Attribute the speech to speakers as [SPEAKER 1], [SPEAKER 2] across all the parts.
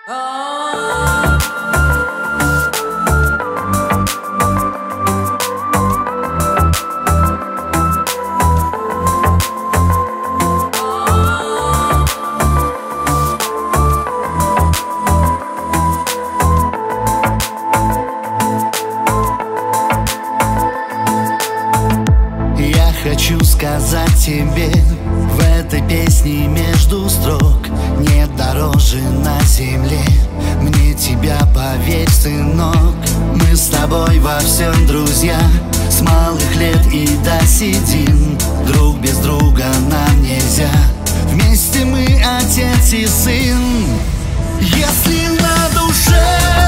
[SPEAKER 1] Хочу сказать тебе в этой песне между строк: нет дороже на земле мне тебя, поверь, сынок. Мы с тобой во всем друзья, с малых лет и до седин. Друг без друга нам нельзя, вместе мы отец и сын. Если на душе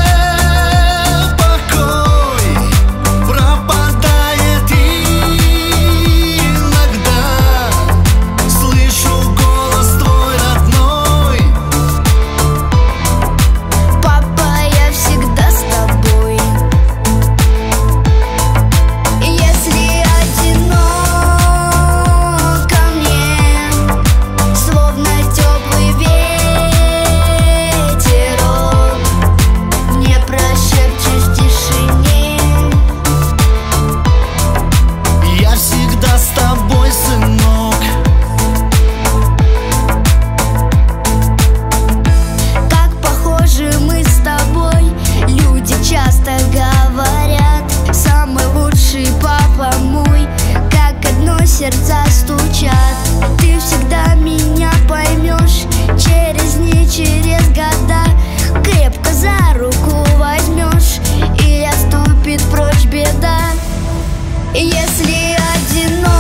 [SPEAKER 2] сердца стучат. Ты всегда меня поймешь, через дни, через года. Крепко за руку возьмешь, и отступит прочь беда. Если одиноко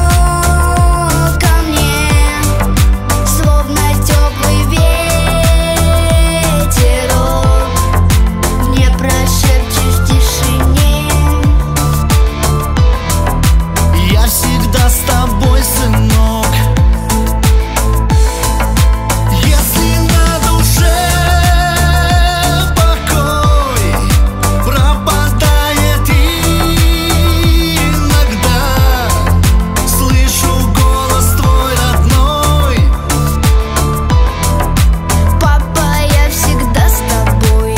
[SPEAKER 2] мне, словно теплый ветерок, мне прошепчешь в тишине:
[SPEAKER 1] я всегда с тобой, сынок. Если на душе покой пропадает иногда, слышу голос твой родной:
[SPEAKER 2] папа, я всегда с тобой.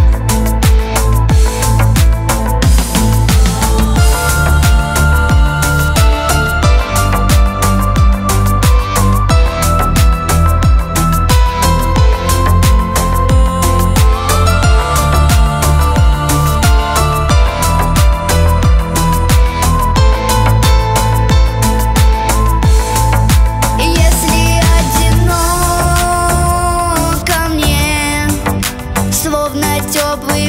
[SPEAKER 2] Словно теплый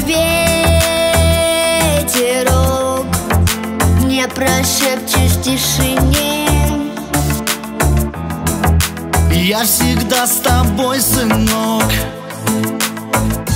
[SPEAKER 2] ветерок, мне прошепчешь в тишине:
[SPEAKER 1] я всегда с тобой, сынок.